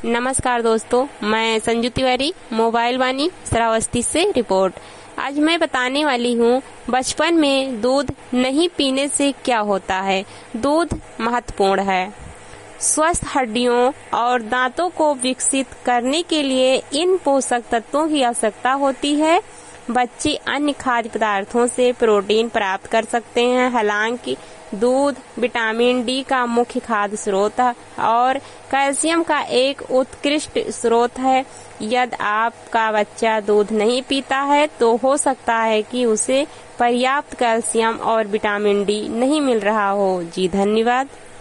नमस्कार दोस्तों, मैं संजू तिवारी, मोबाइल वाणी, श्रावस्ती से रिपोर्ट। आज मैं बताने वाली हूँ बचपन में दूध नहीं पीने से क्या होता है। दूध महत्वपूर्ण है। स्वस्थ हड्डियों और दांतों को विकसित करने के लिए इन पोषक तत्वों की आवश्यकता होती है। बच्चे अन्य खाद्य पदार्थों से प्रोटीन प्राप्त कर सकते हैं। हालांकि दूध विटामिन डी का मुख्य खाद्य स्रोत है और कैल्शियम का एक उत्कृष्ट स्रोत है। यदि आपका बच्चा दूध नहीं पीता है तो हो सकता है कि उसे पर्याप्त कैल्शियम और विटामिन डी नहीं मिल रहा हो। जी धन्यवाद।